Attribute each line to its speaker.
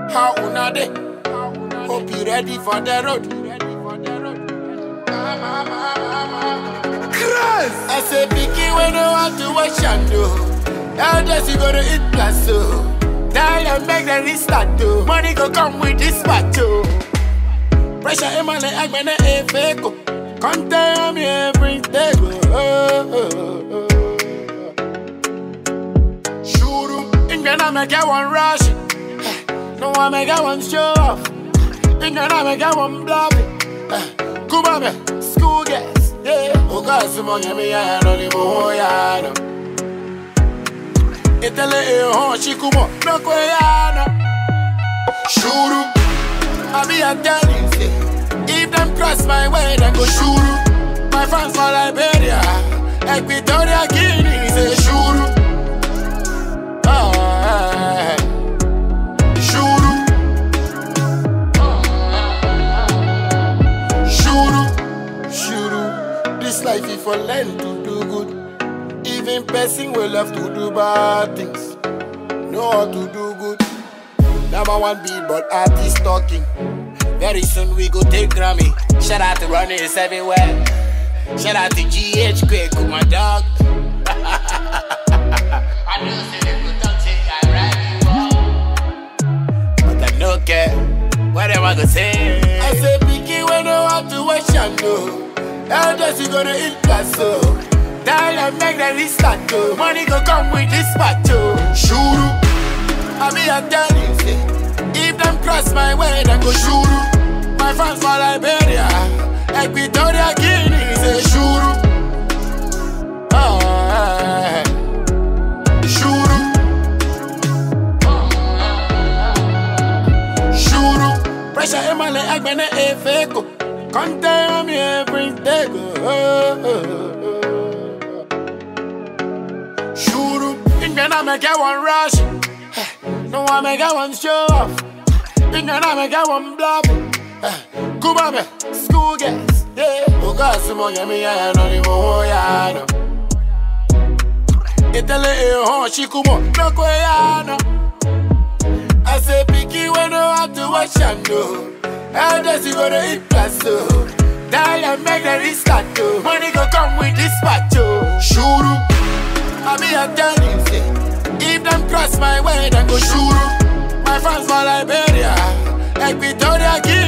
Speaker 1: How una dey? Hope you ready for the road. Christ! I say picky when you want to watch and do. Elders you gonna eat plus so. Tell them make them restart too. Money go come with this part too. Pressure in my leg when I fake. Come tell me every day. Shuru, Ingana make one rush. No one make one show off. Ingana make one bluff. Kubabe, school gas. Yeah, oh God, some money me I don't even know ya. Itele oh shikumo no kweyana. Shuru, I be a telling say, if them cross my way, then go shuru. My friends from Liberia, Equatorial Guinea, say shuru. Shuru, shuru, shuru. This life is for learn to do good. Even person will have to do bad things. Know how to do good. Number one beat, but artist talking. Very soon we go take Grammy. Shout out to runners everywhere. Shout out to GH Quick, my dog. I know say they could talk say I ride you up, but I no care. What am I gonna say? I say picky when you want to watch and do. Elders you gonna eat plus so. Tell them make them restart too. Money go come with this part too. Shuru, I be a tell you say, if them cross my way, then go shuru. My friends from Liberia, Equatorial Guinea, say shuru. Shuru, shuru. Pressure in my leg when I fake. Come tell me every day. Shuru, Ingana make one rush. No one make one show off. Ingana make one bluff. Kubabe, school gas. Yeah, oh God, some money me I don't even know ya. Itele oh shikumo no kweyana. I say picky when you want to watch and do. Elders you gonna eat plus so. Tell them make them restart too. Money go come with this part too. Shuru, I be a telling say, if them cross my way, then go shuru. My friends from Liberia, Equatorial Guinea.